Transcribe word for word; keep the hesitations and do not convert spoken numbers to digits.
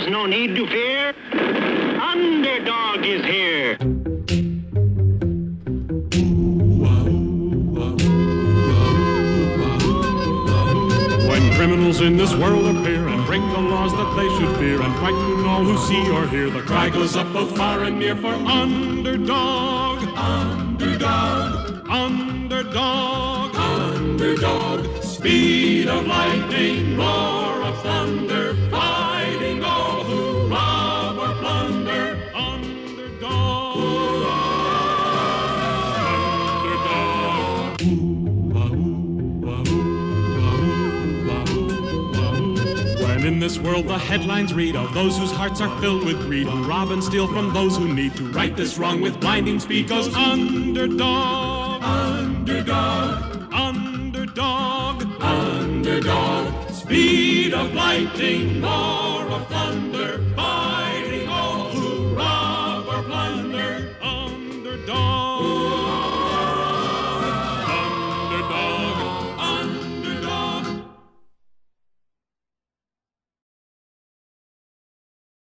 There's no need to fear. Underdog is here. When criminals in this world appear and break the laws that they should fear and frighten all who see or hear, the cry goes up both far and near for underdog, underdog, underdog, underdog. Speed of lightning, roar of thunder, fighting all who rob or plunder. Underdog, underdog. When in this world the headlines read of those whose hearts are filled with greed, who rob and steal from those who need to right this wrong with blinding speed, goes underdog, underdog, underdog, underdog. Speed of lightning, roar of thunder.